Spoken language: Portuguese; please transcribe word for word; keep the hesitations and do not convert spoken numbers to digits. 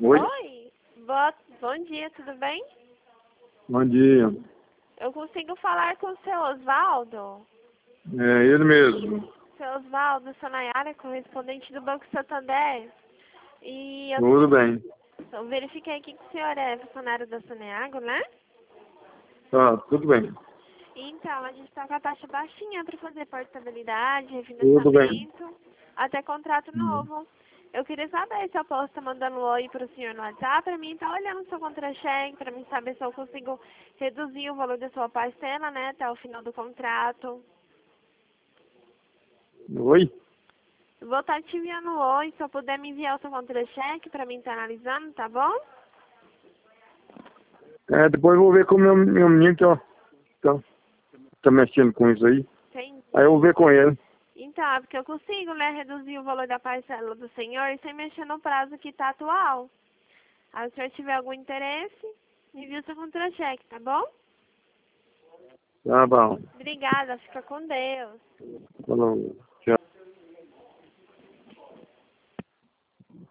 Oi? Oi, boa, bom dia, tudo bem? Bom dia. Eu consigo falar com o seu Osvaldo? É ele mesmo. Seu Osvaldo, sou Nayara, correspondente do Banco Santander. E eu, Tudo bem. eu verifiquei aqui que o senhor é funcionário da Saneago, né? Tá, tudo bem. Então, a gente está com a taxa baixinha para fazer portabilidade, Tudo bem. refinanciamento, até contrato novo. Eu queria saber se eu posso estar mandando um oi para o senhor no WhatsApp, para mim estar olhando o seu contra-cheque, para mim saber se eu consigo reduzir o valor da sua parcela, né, até o final do contrato. Oi? Eu vou estar te enviando um oi, se eu puder me enviar o seu contra-cheque para mim estar analisando, tá bom? É, depois eu vou ver com o meu, meu menino que ó, tá, tá mexendo com isso aí. Entendi. Aí eu vou ver com ele. Então, é porque eu consigo, né, reduzir o valor da parcela do senhor sem mexer no prazo que está atual. Aí, se o senhor tiver algum interesse, me envia o seu contra-cheque, tá bom? Tá bom. Obrigada, fica com Deus. Falou.